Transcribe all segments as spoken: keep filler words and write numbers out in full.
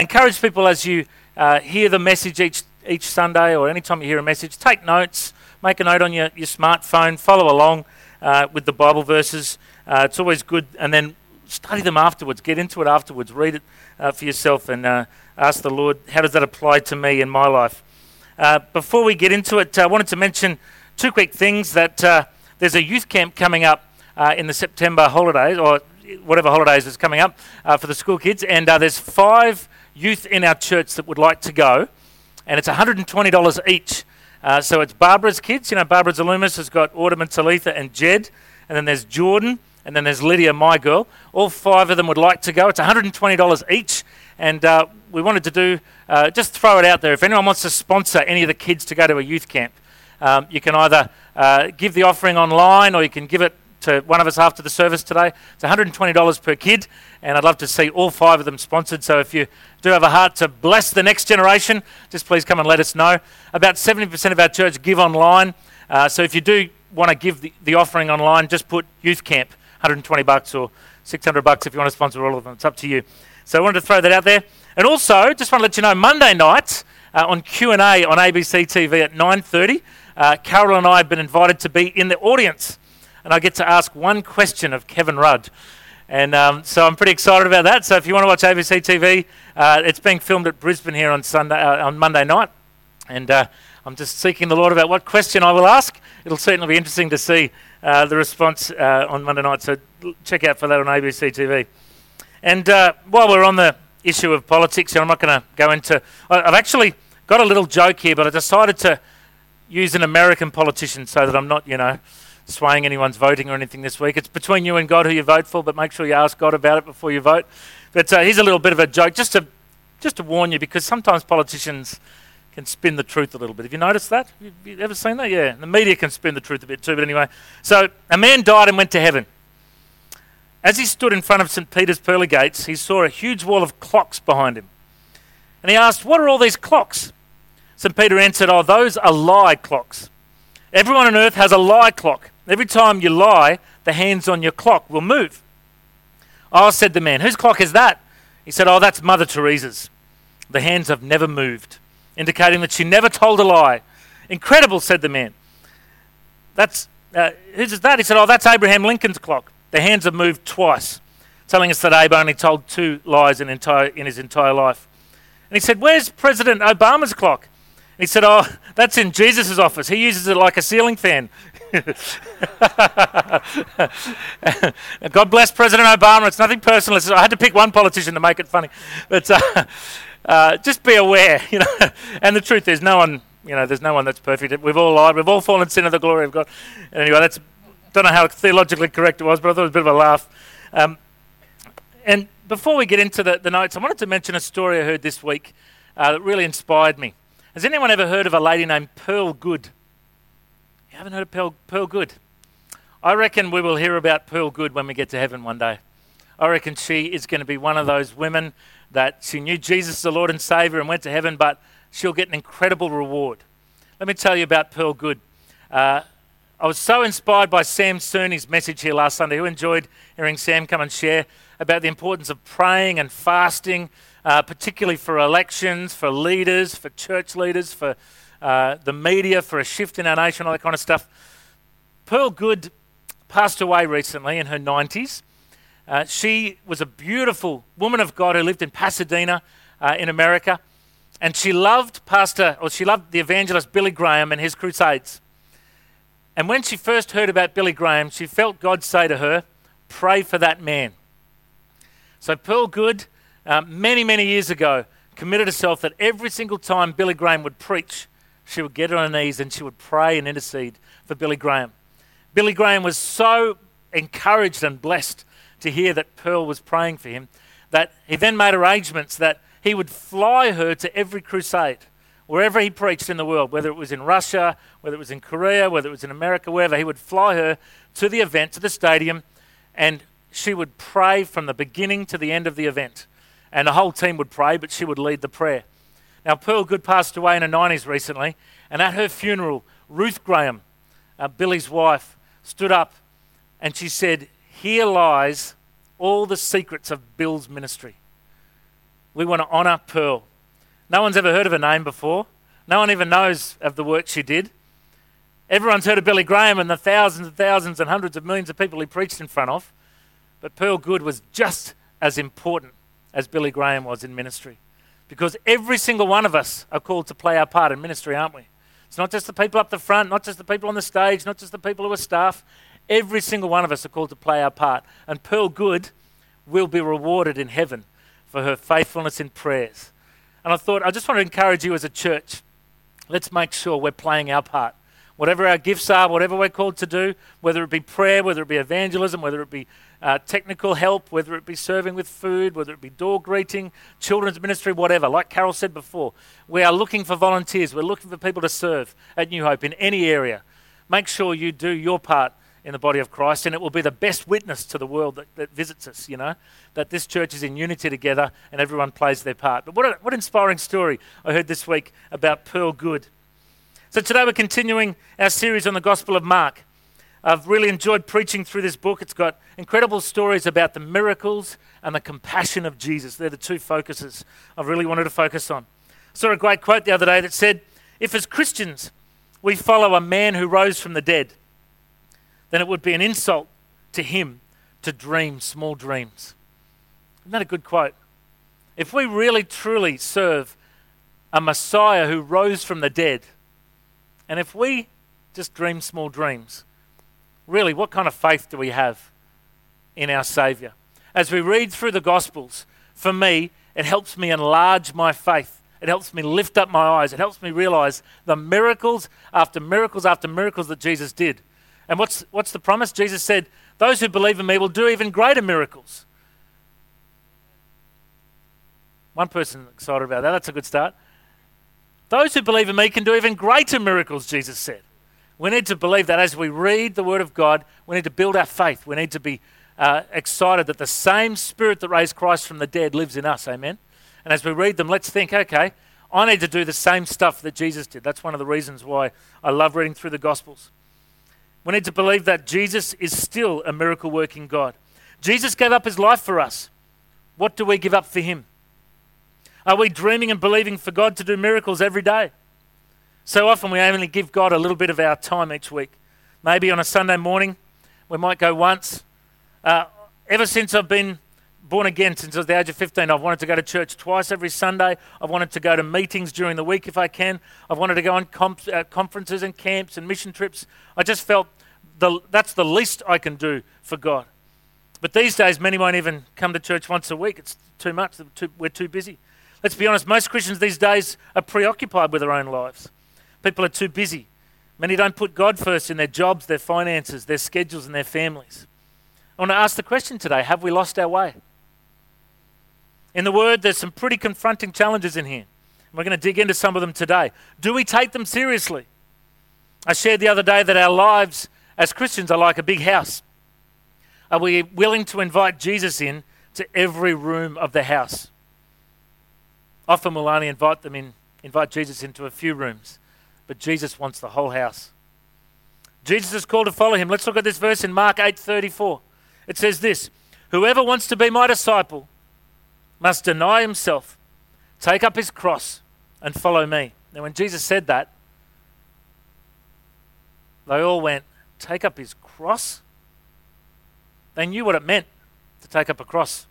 Encourage people as you uh, hear the message each each Sunday, or anytime you hear a message, take notes, make a note on your, your smartphone, follow along uh, with the Bible verses. Uh, it's always good, and then study them afterwards, get into it afterwards, read it uh, for yourself, and uh, ask the Lord, how does that apply to me in my life? Uh, before we get into it, I wanted to mention two quick things, that uh, there's a youth camp coming up uh, in the September holidays, or whatever holidays is coming up uh, for the school kids, and uh, there's five youth in our church that would like to go, and it's one hundred twenty dollars each. Uh, so it's Barbara's kids, you know, Barbara Zalumis has got Autumn and Talitha and Jed, and then there's Jordan, and then there's Lydia, my girl. All five of them would like to go. It's one hundred twenty dollars each, and uh, we wanted to do, uh, just throw it out there. If anyone wants to sponsor any of the kids to go to a youth camp, um, you can either uh, give the offering online, or you can give it to one of us after the service today. It's one hundred twenty dollars per kid, and I'd love to see all five of them sponsored. So if you do have a heart to bless the next generation, just please come and let us know. About seventy percent of our church give online, uh, so if you do want to give the, the offering online, just put youth camp, one hundred twenty bucks or six hundred bucks if you want to sponsor all of them. It's up to you. So I wanted to throw that out there. And also, just want to let you know, Monday night uh, on Q and A on A B C T V at nine thirty, uh, Carol and I have been invited to be in the audience, and I get to ask one question of Kevin Rudd. And um, so I'm pretty excited about that. So if you want to watch A B C T V, uh, it's being filmed at Brisbane here on Sunday, uh, on Monday night. And uh, I'm just seeking the Lord about what question I will ask. It'll certainly be interesting to see uh, the response uh, on Monday night. So check out for that on A B C T V. And uh, while we're on the issue of politics, I'm not going to go into... I've actually got a little joke here, but I decided to use an American politician so that I'm not, you know, swaying anyone's voting or anything this week. It's between you and God who you vote for, but make sure you ask God about it before you vote. But uh, here's a little bit of a joke, just to just to warn you, because sometimes politicians can spin the truth a little bit. Have you noticed that? You, you ever seen that? Yeah, the media can spin the truth a bit too, but anyway. So a man died and went to heaven. As he stood in front of Saint Peter's pearly gates, he saw a huge wall of clocks behind him. And he asked, "What are all these clocks?" Saint Peter answered, "Oh, those are lie clocks. Everyone on earth has a lie clock. Every time you lie, the hands on your clock will move." "Oh," said the man, "whose clock is that?" He said, "Oh, that's Mother Teresa's. The hands have never moved," indicating that she never told a lie. "Incredible," said the man. That's uh, whose is that?" He said, "Oh, that's Abraham Lincoln's clock. The hands have moved twice," telling us that Abe only told two lies in, entire, in his entire life. And he said, "Where's President Obama's clock?" And he said, "Oh, that's in Jesus' office. He uses it like a ceiling fan." God bless President Obama. It's nothing personal. It's, I had to pick one politician to make it funny. But uh, uh, just be aware, you know. And the truth is, no one, you know, there's no one that's perfect. We've all lied. We've all fallen sin of the glory of God. Anyway, that's, don't know how theologically correct it was, but I thought it was a bit of a laugh. Um, and before we get into the, the notes, I wanted to mention a story I heard this week uh, that really inspired me. Has anyone ever heard of a lady named Pearl Good? You haven't heard of Pearl, Pearl Good? I reckon we will hear about Pearl Good when we get to heaven one day. I reckon she is going to be one of those women that she knew Jesus as the Lord and Saviour and went to heaven, but she'll get an incredible reward. Let me tell you about Pearl Good. Uh, I was so inspired by Sam Cerny's message here last Sunday. Who enjoyed hearing Sam come and share about the importance of praying and fasting, uh, particularly for elections, for leaders, for church leaders, for uh, the media, for a shift in our nation, all that kind of stuff. Pearl Good passed away recently in her nineties. Uh, she was a beautiful woman of God who lived in Pasadena uh, in America, and she loved Pastor, or she loved the evangelist Billy Graham and his crusades. And when she first heard about Billy Graham, she felt God say to her, "Pray for that man." So Pearl Good, uh, many, many years ago, committed herself that every single time Billy Graham would preach, she would get on her knees and she would pray and intercede for Billy Graham. Billy Graham was so encouraged and blessed to hear that Pearl was praying for him that he then made arrangements that he would fly her to every crusade, wherever he preached in the world, whether it was in Russia, whether it was in Korea, whether it was in America, wherever. He would fly her to the event, to the stadium, and she would pray from the beginning to the end of the event. And the whole team would pray, but she would lead the prayer. Now, Pearl Good passed away in her nineties recently, and at her funeral, Ruth Graham, uh, Billy's wife, stood up and she said, "Here lies all the secrets of Bill's ministry." we want to honour Pearl. No one's ever heard of her name before. No one even knows of the work she did. Everyone's heard of Billy Graham and the thousands and thousands and hundreds of millions of people he preached in front of. But Pearl Good was just as important as Billy Graham was in ministry. Because every single one of us are called to play our part in ministry, aren't we? It's not just the people up the front, not just the people on the stage, not just the people who are staff. Every single one of us are called to play our part. And Pearl Good will be rewarded in heaven for her faithfulness in prayers. And I thought, I just want to encourage you as a church, let's make sure we're playing our part. Whatever our gifts are, whatever we're called to do, whether it be prayer, whether it be evangelism, whether it be uh, technical help, whether it be serving with food, whether it be door greeting, children's ministry, whatever. Like Carol said before, we are looking for volunteers. We're looking for people to serve at New Hope in any area. Make sure you do your part in the body of Christ, and it will be the best witness to the world that, that visits us, you know, that this church is in unity together and everyone plays their part. But what an what inspiring story I heard this week about Pearl Good. So today we're continuing our series on the Gospel of Mark. I've really enjoyed preaching through this book. It's got incredible stories about the miracles and the compassion of Jesus. They're the two focuses I've really wanted to focus on. I saw a great quote the other day that said, if as Christians we follow a man who rose from the dead, then it would be an insult to him to dream small dreams. Isn't that a good quote? If we really truly serve a Messiah who rose from the dead, and if we just dream small dreams, really, what kind of faith do we have in our Saviour? As we read through the Gospels, for me, it helps me enlarge my faith. It helps me lift up my eyes. It helps me realise the miracles after miracles after miracles that Jesus did. And what's what's the promise? Jesus said, those who believe in me will do even greater miracles. One person excited about that. That's a good start. Those who believe in me can do even greater miracles, Jesus said. We need to believe that as we read the Word of God, we need to build our faith. We need to be uh, excited that the same Spirit that raised Christ from the dead lives in us, amen? And as we read them, let's think, okay, I need to do the same stuff that Jesus did. That's one of the reasons why I love reading through the Gospels. We need to believe that Jesus is still a miracle-working God. Jesus gave up his life for us. What do we give up for him? Are we dreaming and believing for God to do miracles every day? So often we only give God a little bit of our time each week. Maybe on a Sunday morning, we might go once. Uh, ever since I've been born again, since I was the age of fifteen, I've wanted to go to church twice every Sunday. I've wanted to go to meetings during the week if I can. I've wanted to go on comp- uh, conferences and camps and mission trips. I just felt the, that's the least I can do for God. But these days, many won't even come to church once a week. It's too much. Too, we're too busy. Let's be honest, most Christians these days are preoccupied with their own lives. People are too busy. Many don't put God first in their jobs, their finances, their schedules, and their families. I want to ask the question today, have we lost our way? In the Word, there's some pretty confronting challenges in here. We're going to dig into some of them today. Do we take them seriously? I shared the other day that our lives as Christians are like a big house. Are we willing to invite Jesus in to every room of the house? Often we'll only invite them in, invite Jesus into a few rooms, but Jesus wants the whole house. Jesus is called to follow him. Let's look at this verse in Mark eight thirty-four. It says this, whoever wants to be my disciple must deny himself, take up his cross, and follow me. Now when Jesus said that, they all went, take up his cross? They knew what it meant to take up a cross.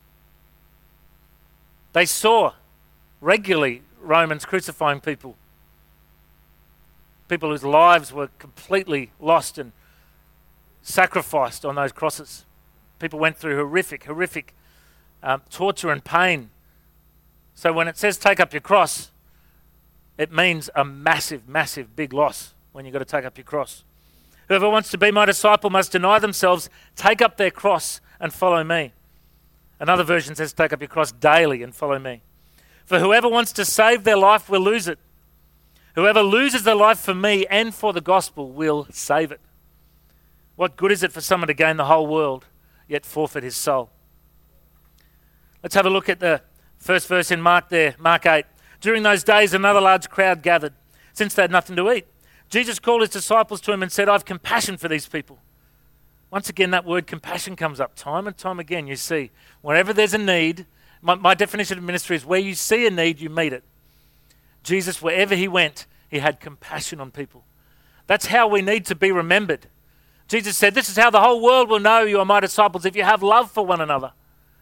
They saw regularly Romans crucifying people. People whose lives were completely lost and sacrificed on those crosses. People went through horrific, horrific um, torture and pain. So when it says take up your cross, it means a massive, massive, big loss when you've got to take up your cross. Whoever wants to be my disciple must deny themselves, take up their cross and follow me. Another version says take up your cross daily and follow me. For whoever wants to save their life will lose it. Whoever loses their life for me and for the gospel will save it. What good is it for someone to gain the whole world, yet forfeit his soul? Let's have a look at the first verse in Mark there, Mark eight. During those days, another large crowd gathered, since they had nothing to eat. Jesus called his disciples to him and said, I have compassion for these people. Once again, that word compassion comes up time and time again. You see, wherever there's a need, My, my definition of ministry is where you see a need, you meet it. Jesus, wherever he went, he had compassion on people. That's how we need to be remembered. Jesus said, this is how the whole world will know you are my disciples, if you have love for one another.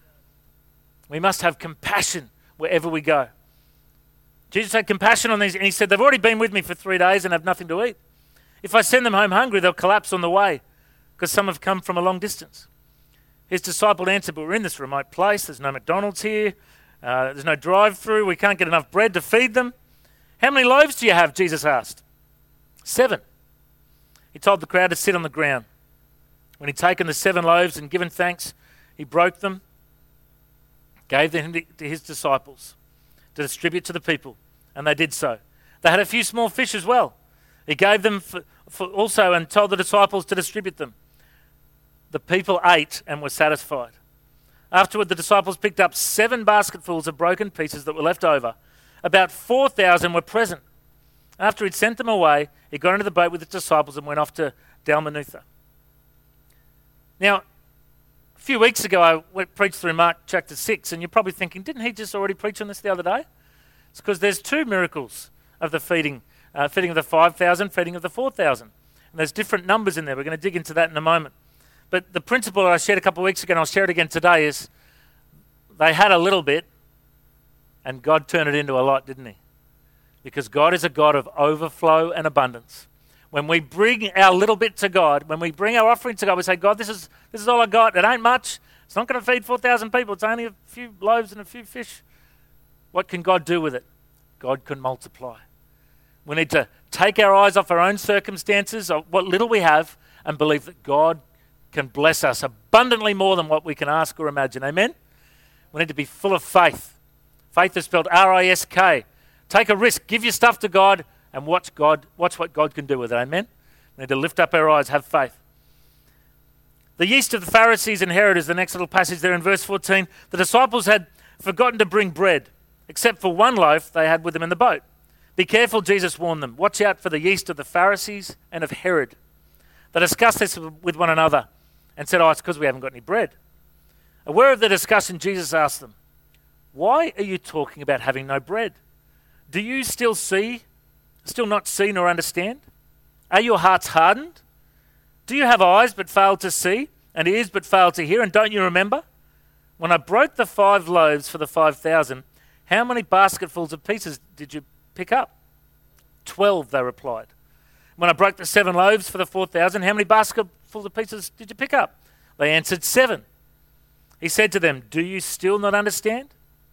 We must have compassion wherever we go. Jesus had compassion on these, and he said, they've already been with me for three days and have nothing to eat. If I send them home hungry, they'll collapse on the way, because some have come from a long distance. His disciple answered, but we're in this remote place. There's no McDonald's here. Uh, there's no drive-through. We can't get enough bread to feed them. How many loaves do you have? Jesus asked. Seven. He told the crowd to sit on the ground. When he'd taken the seven loaves and given thanks, he broke them, gave them to his disciples to distribute to the people, and they did so. They had a few small fish as well. He gave them for, for also and told the disciples to distribute them. The people ate and were satisfied. Afterward, the disciples picked up seven basketfuls of broken pieces that were left over. About four thousand were present. After he'd sent them away, he got into the boat with his disciples and went off to Dalmanutha. Now, a few weeks ago, I went, preached through Mark chapter six, and you're probably thinking, didn't he just already preach on this the other day? It's because there's two miracles of the feeding, uh, feeding of the five thousand, feeding of the four thousand. And there's different numbers in there. We're going to dig into that in a moment. But the principle that I shared a couple of weeks ago, and I'll share it again today, is they had a little bit, and God turned it into a lot, didn't he? Because God is a God of overflow and abundance. When we bring our little bit to God, when we bring our offering to God, we say, God, this is this is all I got. It ain't much. It's not going to feed four thousand people. It's only a few loaves and a few fish. What can God do with it? God can multiply. We need to take our eyes off our own circumstances, of what little we have, and believe that God can bless us abundantly more than what we can ask or imagine. Amen? We need to be full of faith. Faith is spelled R I S K. Take a risk. Give your stuff to God and watch God. Watch what God can do with it. Amen? We need to lift up our eyes, have faith. The yeast of the Pharisees and Herod is the next little passage there in verse fourteen. The disciples had forgotten to bring bread, except for one loaf they had with them in the boat. Be careful, Jesus warned them. Watch out for the yeast of the Pharisees and of Herod. They discussed this with one another and said, oh, it's because we haven't got any bread. Aware of the discussion, Jesus asked them, why are you talking about having no bread? Do you still see, still not see nor understand? Are your hearts hardened? Do you have eyes but fail to see, and ears but fail to hear? And don't you remember? When I broke the five loaves for the five thousand, how many basketfuls of pieces did you pick up? Twelve, they replied. When I broke the seven loaves for the four thousand, how many basketfuls of pieces did you pick up? They answered, seven. He said to them, do you still not understand?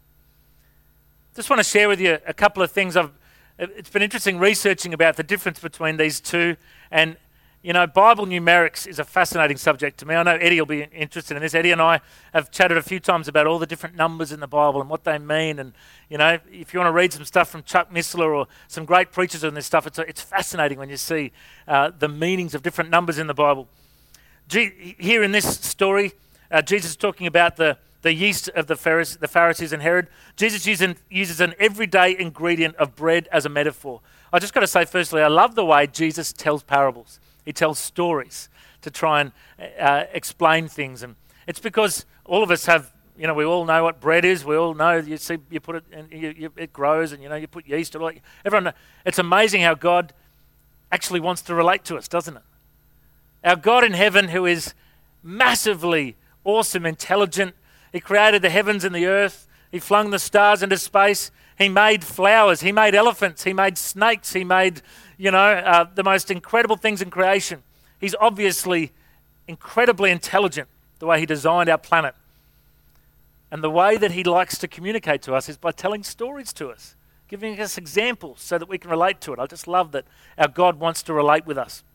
Just want to share with you a couple of things. I've, it's been interesting researching about the difference between these two. And, you know, Bible numerics is a fascinating subject to me. I know Eddie will be interested in this. Eddie and I have chatted a few times about all the different numbers in the Bible and what they mean. And, you know, if you want to read some stuff from Chuck Missler or some great preachers on this stuff, it's, it's fascinating when you see uh, the meanings of different numbers in the Bible. G- here in this story, uh, Jesus is talking about the the yeast of the Pharisees, the Pharisees and Herod. Jesus uses, uses an everyday ingredient of bread as a metaphor. I just got to say, firstly, I love the way Jesus tells parables. He tells stories to try and uh, explain things. And it's because all of us have, you know, we all know what bread is. We all know, you see, you put it, and you, you, it grows, and, you know, you put yeast. Or everyone, it's amazing how God actually wants to relate to us, doesn't it? Our God in heaven, who is massively awesome, intelligent, He created the heavens and the earth. He flung the stars into space. He made flowers. He made elephants. He made snakes. He made, you know, uh, the most incredible things in creation. He's obviously incredibly intelligent, the way he designed our planet. And the way that he likes to communicate to us is by telling stories to us, giving us examples so that we can relate to it. I just love that our God wants to relate with us.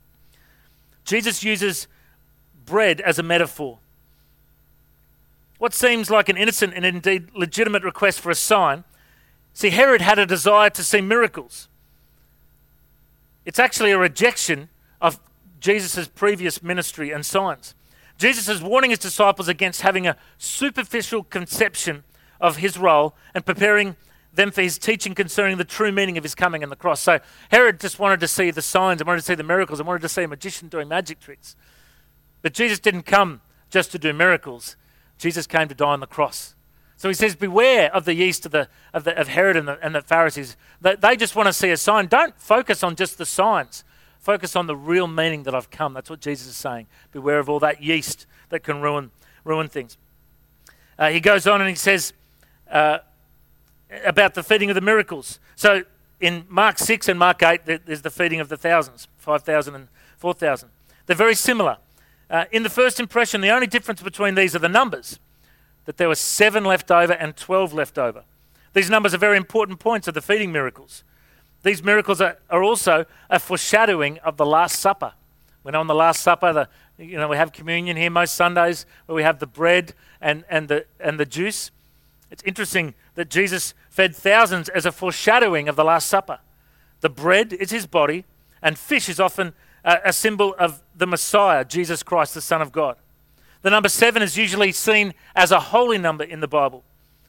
Jesus uses bread as a metaphor. What seems like an innocent and indeed legitimate request for a sign. See, Herod had a desire to see miracles. It's actually a rejection of Jesus' previous ministry and signs. Jesus is warning his disciples against having a superficial conception of his role and preparing them for his teaching concerning the true meaning of his coming and the cross. So Herod just wanted to see the signs and wanted to see the miracles and wanted to see a magician doing magic tricks. But Jesus didn't come just to do miracles. Jesus came to die on the cross So he says, beware of the yeast of the of, the, of Herod and the, and the Pharisees. They, they just want to see a sign. Don't focus on just the signs. Focus on the real meaning that I've come. That's what Jesus is saying. Beware of all that yeast that can ruin ruin things. Uh, he goes on and he says uh, about the feeding of the miracles. So in Mark six and Mark eight, there's the feeding of the thousands, five thousand and four thousand. They're very similar. Uh, in the first impression, the only difference between these are the numbers, that there were seven left over and twelve left over. These numbers are very important points of the feeding miracles. These miracles are, are also a foreshadowing of the Last Supper. When on the Last Supper, the, you know, we have communion here most Sundays, where we have the bread and, and the and the juice. It's interesting that Jesus fed thousands as a foreshadowing of the Last Supper. The bread is his body, and fish is often a, a symbol of the Messiah, Jesus Christ, the Son of God. The number seven is usually seen as a holy number in the Bible.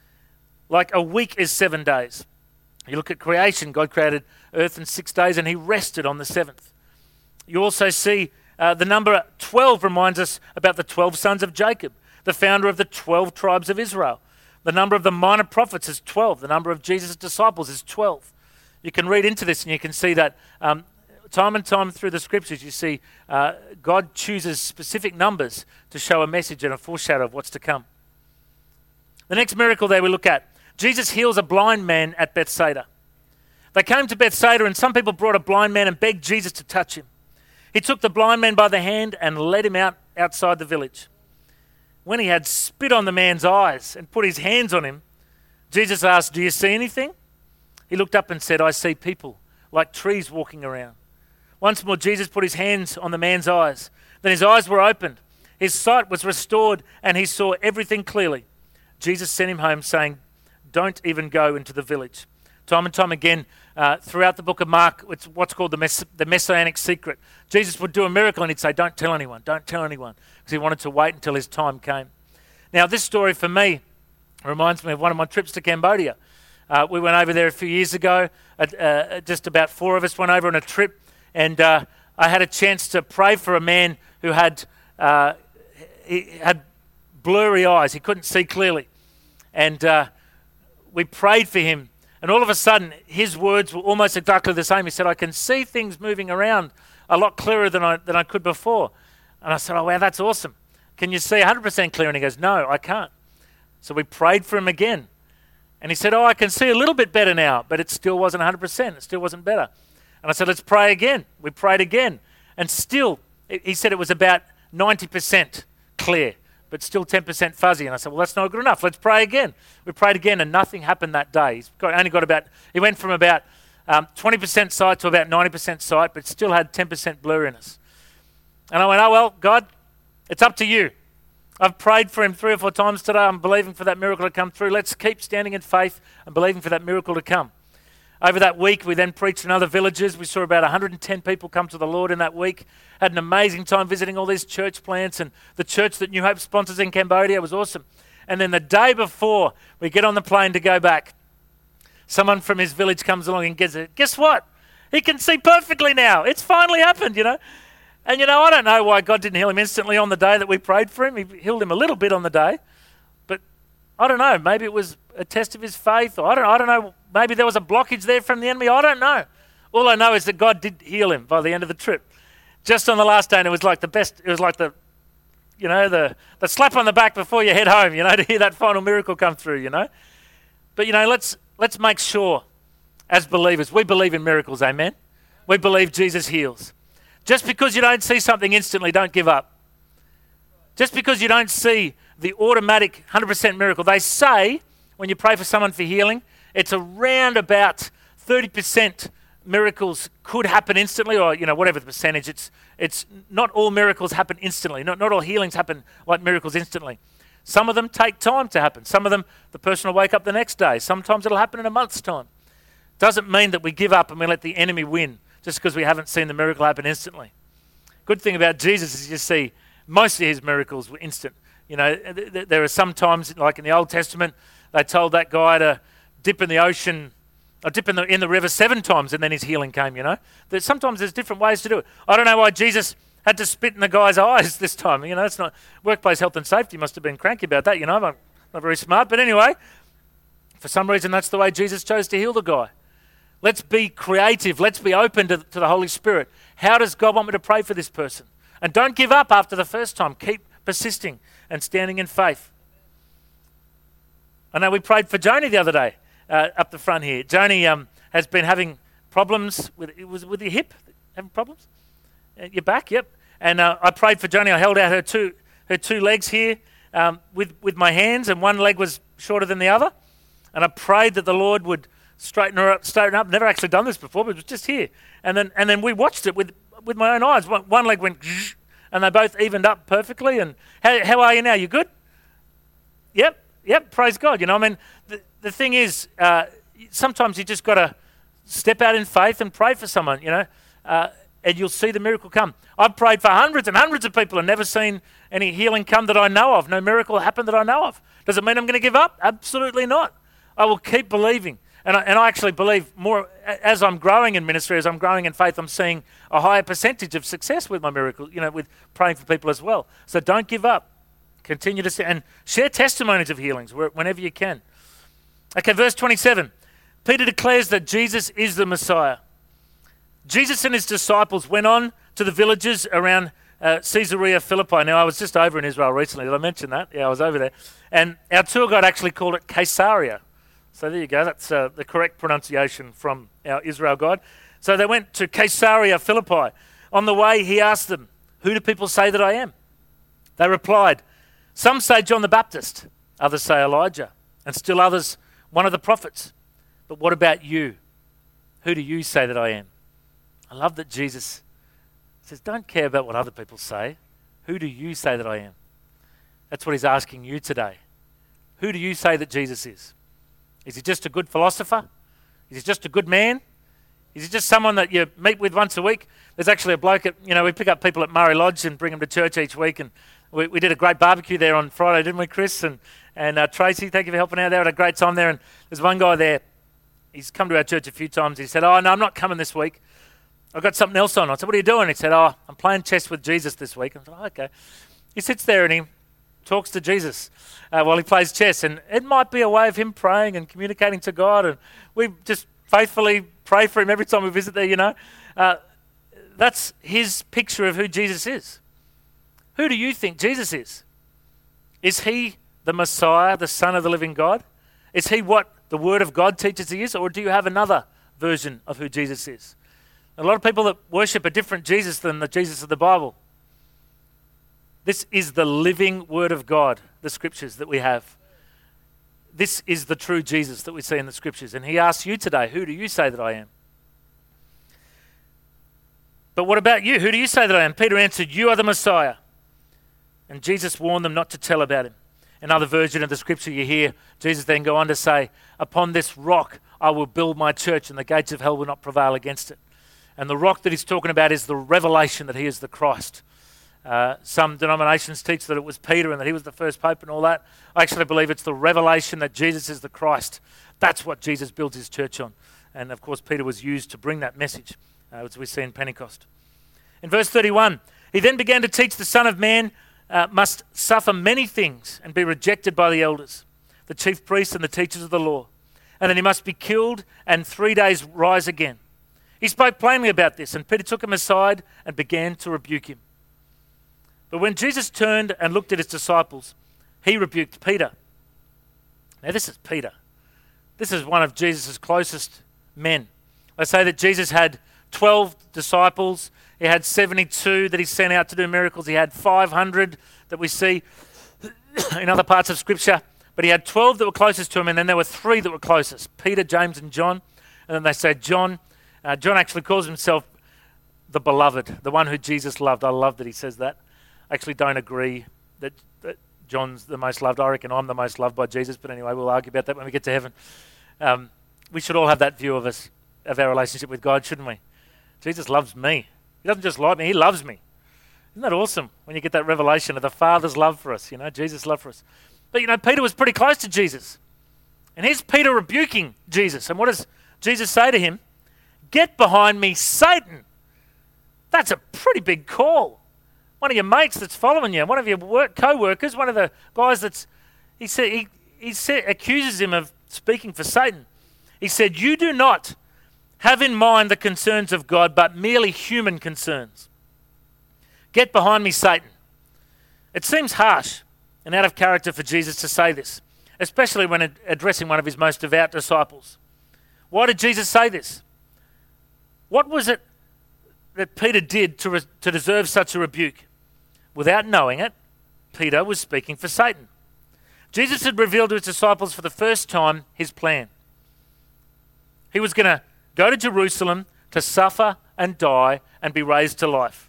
Like a week is seven days. You look at creation, God created earth in six days and he rested on the seventh. You also see uh, the number twelve reminds us about the twelve sons of Jacob, the founder of the twelve tribes of Israel. The number of the minor prophets is twelve. The number of Jesus' disciples is twelve. You can read into this and you can see that um, time and time through the scriptures, you see uh, God chooses specific numbers to show a message and a foreshadow of what's to come. The next miracle that we look at, Jesus heals a blind man at Bethsaida. They came to Bethsaida and some people brought a blind man and begged Jesus to touch him. He took the blind man by the hand and led him out outside the village. When he had spit on the man's eyes and put his hands on him, Jesus asked, "Do you see anything?" He looked up and said, "I see people, like trees walking around." Once more, Jesus put his hands on the man's eyes. Then his eyes were opened. His sight was restored and he saw everything clearly. Jesus sent him home saying, "Don't even go into the village." Time and time again, uh, throughout the book of Mark, it's what's called the, mess- the Messianic secret. Jesus would do a miracle and he'd say, "Don't tell anyone, don't tell anyone," because he wanted to wait until his time came. Now, this story for me reminds me of one of my trips to Cambodia. Uh, we went over there a few years ago. Uh, uh, just about four of us went over on a trip, and uh, I had a chance to pray for a man who had uh, he had blurry eyes. He couldn't see clearly, and uh, we prayed for him. And all of a sudden, his words were almost exactly the same. He said, "I can see things moving around a lot clearer than I than I could before." And I said, "Oh, wow, that's awesome. Can you see one hundred percent clear?" And he goes, "No, I can't." So we prayed for him again. And he said, "Oh, I can see a little bit better now," but it still wasn't one hundred percent. It still wasn't better. And I said, "Let's pray again." We prayed again. And still, he said it was about ninety percent clear, but still ten percent fuzzy. And I said, "Well, that's not good enough. Let's pray again." We prayed again, and nothing happened that day. He's got, only got about, he went from about um, twenty percent sight to about ninety percent sight, but still had ten percent blurriness. And I went, "Oh, well, God, it's up to you. I've prayed for him three or four times today. I'm believing for that miracle to come through. Let's keep standing in faith and believing for that miracle to come." Over that week, we then preached in other villages. We saw about one hundred ten people come to the Lord in that week. Had an amazing time visiting all these church plants, and the church that New Hope sponsors in Cambodia was awesome. And then the day before we get on the plane to go back, someone from his village comes along and gets it. Guess what? He can see perfectly now. It's finally happened, you know. And, you know, I don't know why God didn't heal him instantly on the day that we prayed for him. He healed him a little bit on the day. But I don't know. Maybe it was a test of his faith. Or I don't, I don't know. Maybe there was a blockage there from the enemy. I don't know. All I know is that God did heal him by the end of the trip. Just on the last day, and it was like the best, it was like the, you know, the, the slap on the back before you head home, you know, to hear that final miracle come through, you know. But, you know, let's let's make sure as believers, we believe in miracles, amen? We believe Jesus heals. Just because you don't see something instantly, don't give up. Just because you don't see the automatic one hundred percent miracle, they say when you pray for someone for healing, it's around about thirty percent miracles could happen instantly, or, you know, whatever the percentage. It's it's not all miracles happen instantly. Not, not all healings happen like miracles instantly. Some of them take time to happen. Some of them, the person will wake up the next day. Sometimes it'll happen in a month's time. Doesn't mean that we give up and we let the enemy win just because we haven't seen the miracle happen instantly. Good thing about Jesus is you see most of his miracles were instant. You know, th- th- there are some times, like in the Old Testament, they told that guy to dip in the ocean, or dip in the in the river seven times, and then his healing came, you know. There's, sometimes there's different ways to do it. I don't know why Jesus had to spit in the guy's eyes this time. You know, it's not, workplace health and safety must have been cranky about that, you know. Not very smart, but anyway, for some reason that's the way Jesus chose to heal the guy. Let's be creative. Let's be open to, to the Holy Spirit. How does God want me to pray for this person? And don't give up after the first time. Keep persisting and standing in faith. I know we prayed for Joni the other day uh, up the front here. Joni um, has been having problems with it was with your hip, having problems, uh, your back, yep. And uh, I prayed for Joni. I held out her two her two legs here um, with with my hands, and one leg was shorter than the other. And I prayed that the Lord would straighten her up. Straighten up. Never actually done this before, but it was just here. And then and then we watched it with with my own eyes. One, one leg went, and they both evened up perfectly. And how how are you now? You good? Yep. Yep, praise God. You know, I mean, the, the thing is, uh, sometimes you just got to step out in faith and pray for someone, you know, uh, and you'll see the miracle come. I've prayed for hundreds and hundreds of people and never seen any healing come that I know of. No miracle happen that I know of. Does it mean I'm going to give up? Absolutely not. I will keep believing. And I, and I actually believe more, as I'm growing in ministry, as I'm growing in faith, I'm seeing a higher percentage of success with my miracle, you know, with praying for people as well. So don't give up. Continue to say, and share testimonies of healings whenever you can. Okay, verse twenty-seven. Peter declares that Jesus is the Messiah. Jesus and his disciples went on to the villages around uh, Caesarea Philippi. Now, I was just over in Israel recently. Did I mention that? Yeah, I was over there. And our tour guide actually called it Caesarea. So there you go. That's uh, the correct pronunciation from our Israel guide. So they went to Caesarea Philippi. On the way, he asked them, "Who do people say that I am?" They replied, "Some say John the Baptist, others say Elijah, and still others one of the prophets. But what about you? Who do you say that I am?" I love that Jesus says, don't care about what other people say. Who do you say that I am? That's what he's asking you today. Who do you say that Jesus is? Is he just a good philosopher? Is he just a good man? Is he just someone that you meet with once a week? There's actually a bloke at, you know, we pick up people at Murray Lodge and bring them to church each week, and We, we did a great barbecue there on Friday, didn't we, Chris? And and uh, Tracy, thank you for helping out there. Had a great time there. And there's one guy there. He's come to our church a few times. He said, "Oh, no, I'm not coming this week. I've got something else on." I said, "What are you doing?" He said, "Oh, I'm playing chess with Jesus this week." I said, "Oh, okay." He sits there and he talks to Jesus uh, while he plays chess. And it might be a way of him praying and communicating to God. And we just faithfully pray for him every time we visit there, you know. Uh, that's his picture of who Jesus is. Who do you think Jesus is? Is he the Messiah, the Son of the living God? Is he what the Word of God teaches he is? Or do you have another version of who Jesus is? A lot of people that worship a different Jesus than the Jesus of the Bible. This is the living Word of God, the Scriptures that we have. This is the true Jesus that we see in the Scriptures. And he asks you today, who do you say that I am? But what about you? Who do you say that I am? Peter answered, "You are the Messiah." And Jesus warned them not to tell about him. Another version of the scripture you hear, Jesus then go on to say, "Upon this rock I will build my church, and the gates of hell will not prevail against it." And the rock that he's talking about is the revelation that he is the Christ. Uh, some denominations teach that it was Peter and that he was the first pope and all that. I actually believe it's the revelation that Jesus is the Christ. That's what Jesus builds his church on. And of course, Peter was used to bring that message, uh, as we see in Pentecost. In verse thirty-one, he then began to teach the Son of Man Uh, must suffer many things and be rejected by the elders, the chief priests and the teachers of the law. And then he must be killed and three days rise again. He spoke plainly about this, and Peter took him aside and began to rebuke him. But when Jesus turned and looked at his disciples, he rebuked Peter. Now this is Peter. This is one of Jesus' closest men. They say that Jesus had twelve disciples. He had seventy-two that he sent out to do miracles. He had five hundred that we see in other parts of Scripture. But he had twelve that were closest to him, and then there were three that were closest, Peter, James, and John. And then they say John. Uh, John actually calls himself the beloved, the one who Jesus loved. I love that he says that. I actually don't agree that, that John's the most loved. I reckon I'm the most loved by Jesus. But anyway, we'll argue about that when we get to heaven. Um, we should all have that view of us, of our relationship with God, shouldn't we? Jesus loves me. He doesn't just like me, he loves me. Isn't that awesome when you get that revelation of the Father's love for us, you know, Jesus' love for us. But, you know, Peter was pretty close to Jesus. And here's Peter rebuking Jesus. And what does Jesus say to him? "Get behind me, Satan." That's a pretty big call. One of your mates that's following you, one of your work co-workers, one of the guys that's, he said, he, he sa- accuses him of speaking for Satan. He said, "You do not have in mind the concerns of God, but merely human concerns. Get behind me, Satan." It seems harsh and out of character for Jesus to say this, especially when ad- addressing one of his most devout disciples. Why did Jesus say this? What was it that Peter did to, re- to deserve such a rebuke? Without knowing it, Peter was speaking for Satan. Jesus had revealed to his disciples for the first time his plan. He was going to go to Jerusalem to suffer and die and be raised to life.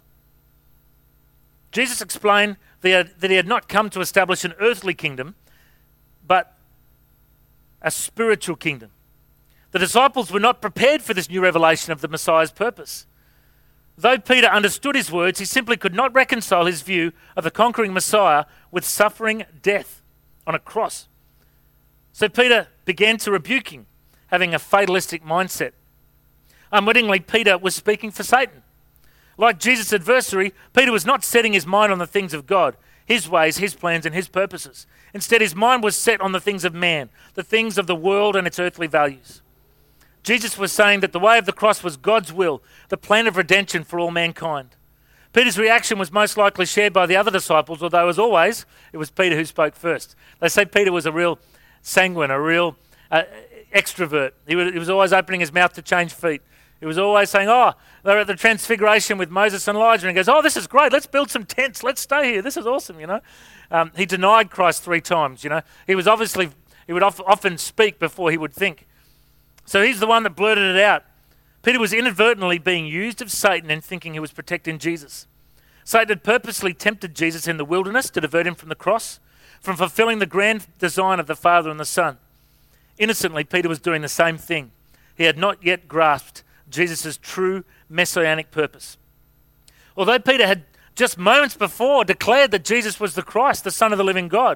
Jesus explained that he had, that he had not come to establish an earthly kingdom, but a spiritual kingdom. The disciples were not prepared for this new revelation of the Messiah's purpose. Though Peter understood his words, he simply could not reconcile his view of the conquering Messiah with suffering death on a cross. So Peter began to rebuke him, having a fatalistic mindset. Unwittingly, Peter was speaking for Satan. Like Jesus' adversary, Peter was not setting his mind on the things of God, his ways, his plans, and his purposes. Instead, his mind was set on the things of man, the things of the world and its earthly values. Jesus was saying that the way of the cross was God's will, the plan of redemption for all mankind. Peter's reaction was most likely shared by the other disciples, although as always, it was Peter who spoke first. They say Peter was a real sanguine, a real uh, extrovert. He was, he was always opening his mouth to change feet. He was always saying, oh, they're at the transfiguration with Moses and Elijah, and he goes, oh, this is great, let's build some tents, let's stay here, this is awesome, you know. Um, he denied Christ three times, you know. He was obviously, he would of, often speak before he would think. So he's the one that blurted it out. Peter was inadvertently being used of Satan and thinking he was protecting Jesus. Satan had purposely tempted Jesus in the wilderness to divert him from the cross, from fulfilling the grand design of the Father and the Son. Innocently, Peter was doing the same thing. He had not yet grasped Jesus' true messianic purpose. Although Peter had just moments before declared that Jesus was the Christ, the Son of the living God,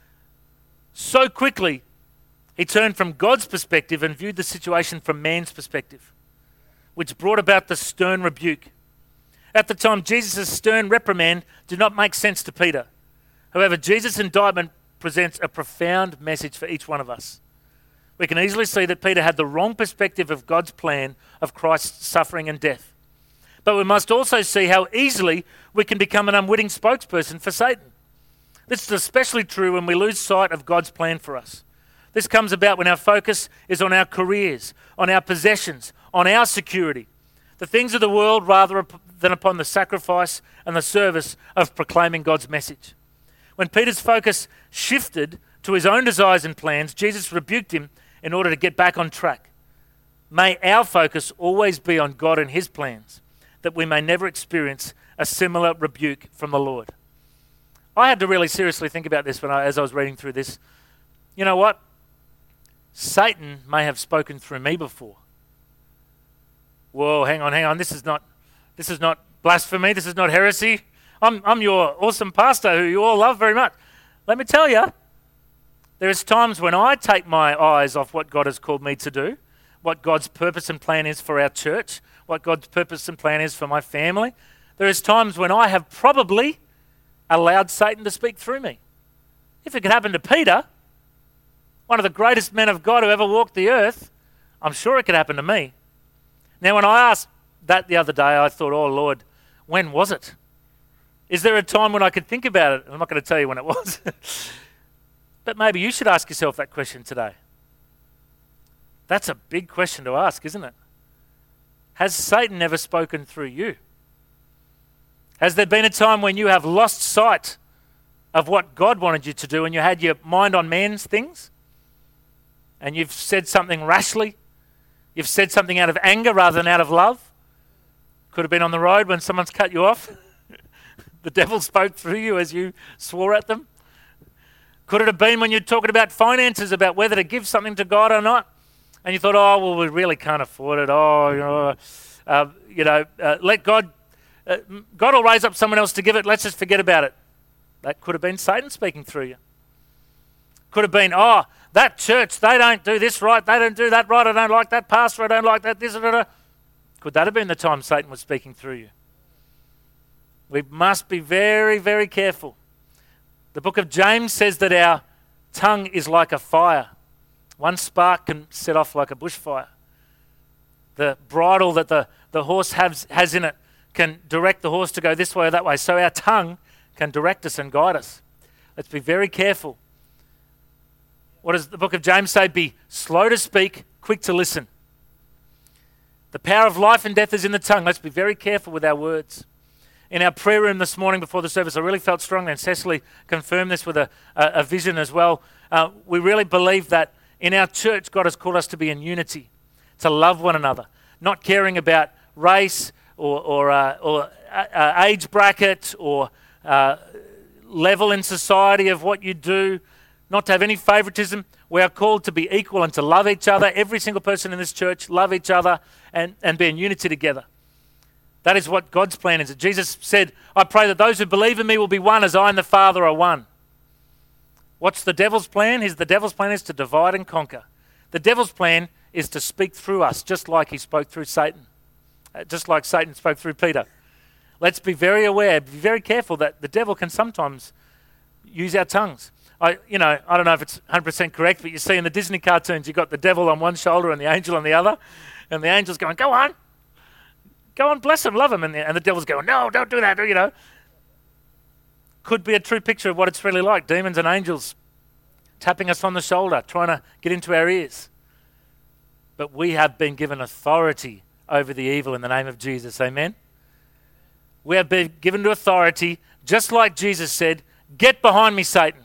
so quickly he turned from God's perspective and viewed the situation from man's perspective, which brought about the stern rebuke. At the time, Jesus' stern reprimand did not make sense to Peter. However, Jesus' indictment presents a profound message for each one of us. We can easily see that Peter had the wrong perspective of God's plan of Christ's suffering and death. But we must also see how easily we can become an unwitting spokesperson for Satan. This is especially true when we lose sight of God's plan for us. This comes about when our focus is on our careers, on our possessions, on our security, the things of the world rather than upon the sacrifice and the service of proclaiming God's message. When Peter's focus shifted to his own desires and plans, Jesus rebuked him in order to get back on track. May our focus always be on God and his plans, that we may never experience a similar rebuke from the Lord. I had to really seriously think about this when I, as I was reading through this. You know what? Satan may have spoken through me before. Whoa, hang on, hang on. This is not, this is not blasphemy. This is not heresy. I'm, I'm your awesome pastor who you all love very much. Let me tell you, there is times when I take my eyes off what God has called me to do, what God's purpose and plan is for our church, what God's purpose and plan is for my family. There is times when I have probably allowed Satan to speak through me. If it could happen to Peter, one of the greatest men of God who ever walked the earth, I'm sure it could happen to me. Now, when I asked that the other day, I thought, oh, Lord, when was it? Is there a time when I could think about it? I'm not going to tell you when it was. But maybe you should ask yourself that question today. That's a big question to ask, isn't it? Has Satan ever spoken through you? Has there been a time when you have lost sight of what God wanted you to do and you had your mind on man's things? And you've said something rashly? You've said something out of anger rather than out of love? Could have been on the road when someone's cut you off. The devil spoke through you as you swore at them. Could it have been when you're talking about finances, about whether to give something to God or not? And you thought, oh, well, we really can't afford it. Oh, you know, uh, you know uh, let God, uh, God will raise up someone else to give it. Let's just forget about it. That could have been Satan speaking through you. Could have been, oh, that church, they don't do this right, they don't do that right, I don't like that pastor, I don't like that, this, da, da, da. Could that have been the time Satan was speaking through you? We must be very, very careful. The book of James says that our tongue is like a fire. One spark can set off like a bushfire. The bridle that the, the horse has, has in it can direct the horse to go this way or that way. So our tongue can direct us and guide us. Let's be very careful. What does the book of James say? Be slow to speak, quick to listen. The power of life and death is in the tongue. Let's be very careful with our words. In our prayer room this morning before the service, I really felt strongly, and Cecily confirmed this with a, a, a vision as well. Uh, we really believe that in our church, God has called us to be in unity, to love one another, not caring about race or, or, uh, or uh, age bracket or uh, level in society of what you do, not to have any favoritism. We are called to be equal and to love each other. Every single person in this church, love each other and, and be in unity together. That is what God's plan is. Jesus said, I pray that those who believe in me will be one as I and the Father are one. What's the devil's plan? His, the devil's plan is to divide and conquer. The devil's plan is to speak through us, just like he spoke through Satan, uh, just like Satan spoke through Peter. Let's be very aware, be very careful that the devil can sometimes use our tongues. I, you know, I don't know if it's one hundred percent correct, but you see in the Disney cartoons, you've got the devil on one shoulder and the angel on the other, and the angel's going, go on, go on, bless him, love him, and the, and the devil's going, no, don't do that, you know. Could be a true picture of what it's really like, demons and angels tapping us on the shoulder, trying to get into our ears. But we have been given authority over the evil in the name of Jesus, amen? We have been given to authority, just like Jesus said, get behind me, Satan.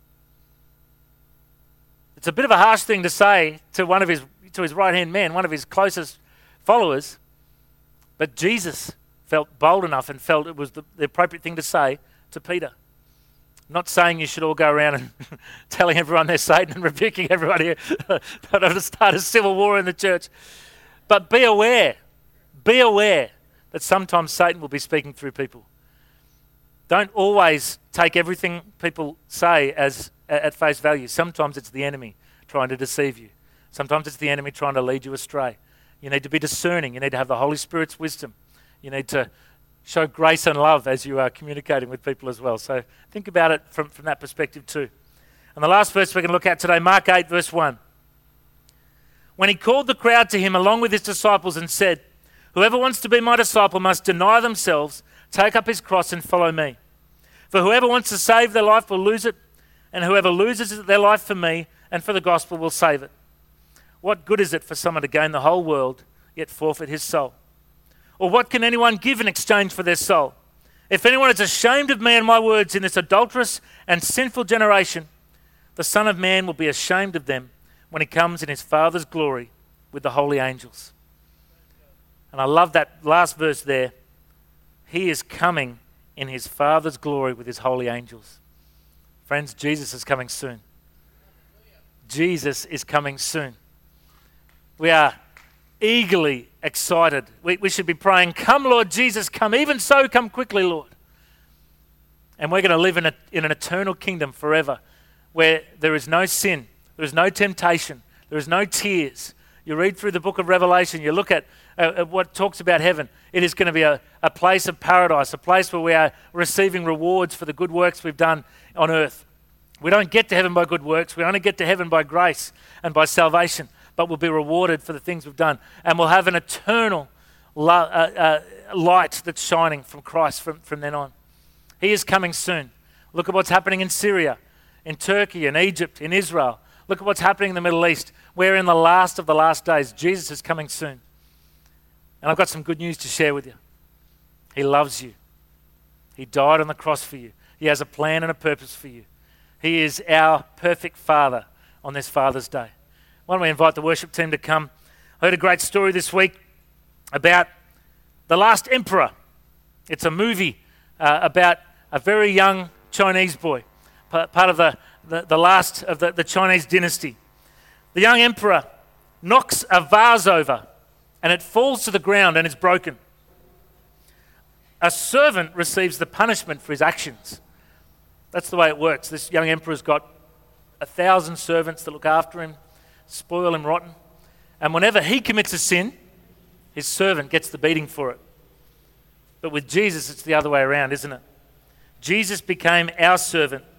It's a bit of a harsh thing to say to one of his to his right-hand man, one of his closest followers, but Jesus felt bold enough and felt it was the, the appropriate thing to say to Peter. I'm not saying you should all go around and telling everyone they're Satan and rebuking everybody, not to start a civil war in the church. But be aware, be aware that sometimes Satan will be speaking through people. Don't always take everything people say as at face value. Sometimes it's the enemy trying to deceive you. Sometimes it's the enemy trying to lead you astray. You need to be discerning. You need to have the Holy Spirit's wisdom. You need to show grace and love as you are communicating with people as well. So think about it from, from that perspective too. And the last verse we're going to look at today, Mark eight, verse one. When he called the crowd to him along with his disciples and said, whoever wants to be my disciple must deny themselves, take up his cross and follow me. For whoever wants to save their life will lose it, and whoever loses their life for me and for the gospel will save it. What good is it for someone to gain the whole world, yet forfeit his soul? Or what can anyone give in exchange for their soul? If anyone is ashamed of me and my words in this adulterous and sinful generation, the Son of Man will be ashamed of them when he comes in his Father's glory with the holy angels. And I love that last verse there. He is coming in his Father's glory with his holy angels. Friends, Jesus is coming soon. Jesus is coming soon. We are eagerly excited. We, we should be praying, come Lord Jesus, come. Even so, come quickly, Lord. And we're going to live in, a, in an eternal kingdom forever where there is no sin, there is no temptation, there is no tears. You read through the book of Revelation, you look at, uh, at what talks about heaven. It is going to be a, a place of paradise, a place where we are receiving rewards for the good works we've done on earth. We don't get to heaven by good works. We only get to heaven by grace and by salvation, but we'll be rewarded for the things we've done. And we'll have an eternal lo- uh, uh, light that's shining from Christ from, from then on. He is coming soon. Look at what's happening in Syria, in Turkey, in Egypt, in Israel. Look at what's happening in the Middle East. We're in the last of the last days. Jesus is coming soon. And I've got some good news to share with you. He loves you. He died on the cross for you. He has a plan and a purpose for you. He is our perfect Father on this Father's Day. Why don't we invite the worship team to come? I heard a great story this week about The Last Emperor. It's a movie uh, about a very young Chinese boy, part of the, the, the last of the, the Chinese dynasty. The young emperor knocks a vase over and it falls to the ground and is broken. A servant receives the punishment for his actions. That's the way it works. This young emperor's got a thousand servants that look after him, spoil him rotten. And whenever he commits a sin, his servant gets the beating for it. But with Jesus, it's the other way around, isn't it? Jesus became our servant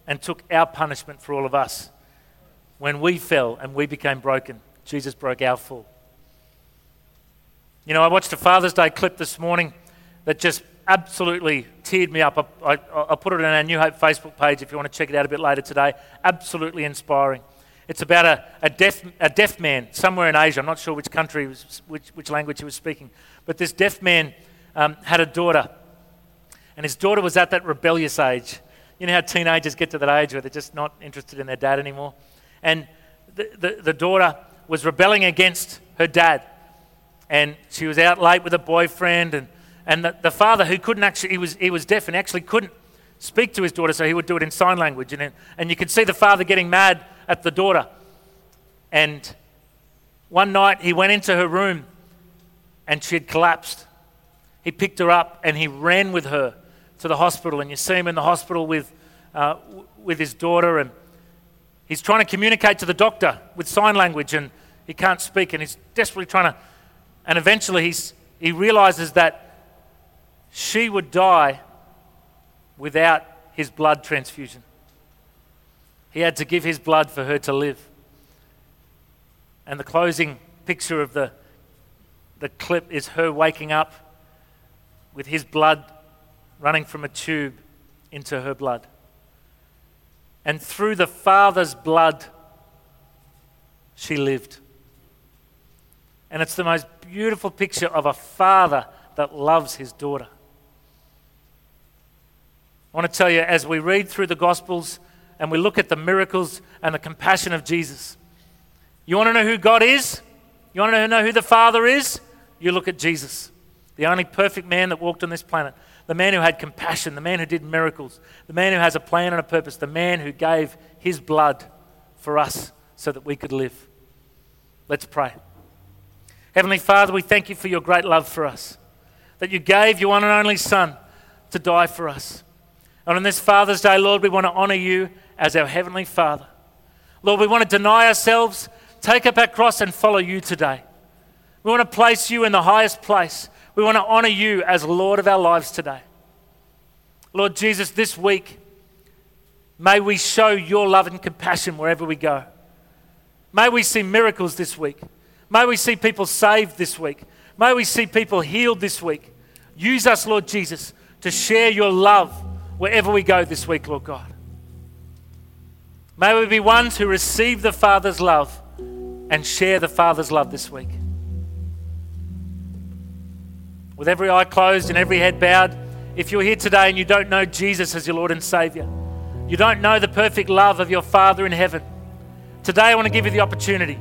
and took our punishment for all of us. When we fell and we became broken, Jesus broke our fall. You know, I watched a Father's Day clip this morning that just absolutely teared me up. I, I, I'll put it on our New Hope Facebook page if you want to check it out a bit later today. Absolutely inspiring. It's about a, a, deaf, a deaf man somewhere in Asia. I'm not sure which country, he was, which, which language he was speaking. But this deaf man um, had a daughter. And his daughter was at that rebellious age. You know how teenagers get to that age where they're just not interested in their dad anymore? And the, the, the daughter was rebelling against her dad. And she was out late with a boyfriend. And, and the, the father, who couldn't actually, he was, he was deaf and actually couldn't speak to his daughter, so he would do it in sign language. And, and you could see the father getting mad at the daughter. And one night he went into her room and she had collapsed. He picked her up and he ran with her to the hospital. And you see him in the hospital with, uh, with his daughter, and he's trying to communicate to the doctor with sign language, and he can't speak, and he's desperately trying to, and eventually he's, he realizes that she would die without his blood transfusion. He had to give his blood for her to live. And the closing picture of the, the clip is her waking up with his blood running from a tube into her blood. And through the Father's blood, she lived. And it's the most beautiful picture of a father that loves his daughter. I want to tell you, as we read through the Gospels and we look at the miracles and the compassion of Jesus, you want to know who God is? You want to know who the Father is? You look at Jesus, the only perfect man that walked on this planet, the man who had compassion, the man who did miracles, the man who has a plan and a purpose, the man who gave his blood for us so that we could live. Let's pray. Heavenly Father, we thank you for your great love for us, that you gave your one and only Son to die for us. And on this Father's Day, Lord, we want to honor you as our Heavenly Father. Lord, we want to deny ourselves, take up our cross and follow you today. We want to place you in the highest place. We want to honor you as Lord of our lives today. Lord Jesus, this week, may we show your love and compassion wherever we go. May we see miracles this week. May we see people saved this week. May we see people healed this week. Use us, Lord Jesus, to share your love wherever we go this week, Lord God. May we be ones who receive the Father's love and share the Father's love this week. With every eye closed and every head bowed, if you're here today and you don't know Jesus as your Lord and Savior, you don't know the perfect love of your Father in heaven, today I want to give you the opportunity.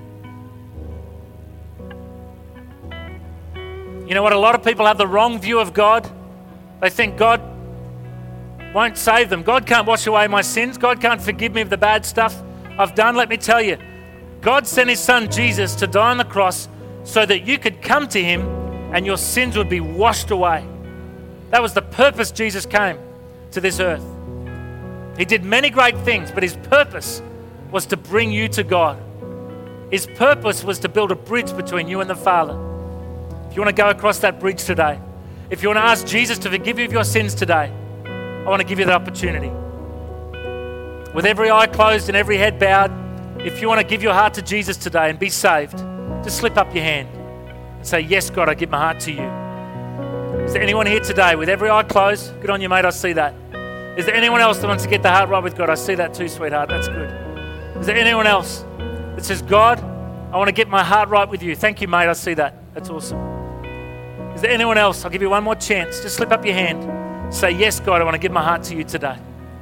You know what? A lot of people have the wrong view of God. They think God won't save them. God can't wash away my sins. God can't forgive me of the bad stuff I've done. Let me tell you, God sent his Son Jesus to die on the cross so that you could come to him and your sins would be washed away. That was the purpose Jesus came to this earth. He did many great things, but his purpose was to bring you to God. His purpose was to build a bridge between you and the Father. If you want to go across that bridge today, if you want to ask Jesus to forgive you of your sins today, I want to give you that opportunity. With every eye closed and every head bowed, if you want to give your heart to Jesus today and be saved, just slip up your hand and say, yes, God, I give my heart to you. Is there anyone here today with every eye closed? Good on you, mate, I see that. Is there anyone else that wants to get the heart right with God? I see that too, sweetheart, that's good. Is there anyone else that says, God, I want to get my heart right with you? Thank you, mate, I see that. That's awesome. Is there anyone else? I'll give you one more chance. Just slip up your hand. Say, yes, God, I want to give my heart to you today.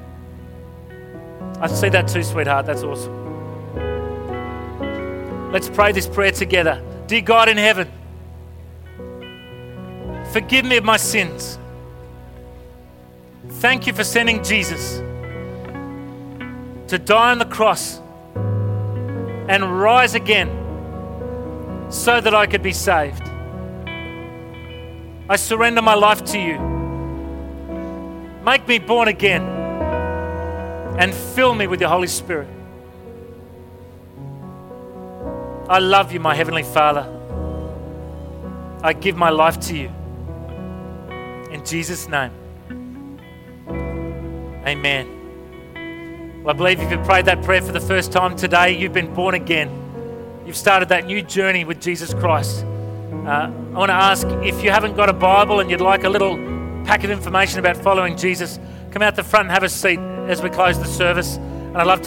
I see that too, sweetheart. That's awesome. Let's pray this prayer together. Dear God in heaven, forgive me of my sins. Thank you for sending Jesus to die on the cross and rise again so that I could be saved. I surrender my life to you. Make me born again and fill me with your Holy Spirit. I love you, my Heavenly Father. I give my life to you. In Jesus' name, amen. I believe if you prayed that prayer for the first time today, you've been born again. You've started that new journey with Jesus Christ. Uh, I want to ask, if you haven't got a Bible and you'd like a little pack of information about following Jesus, come out the front and have a seat as we close the service. And I'd love to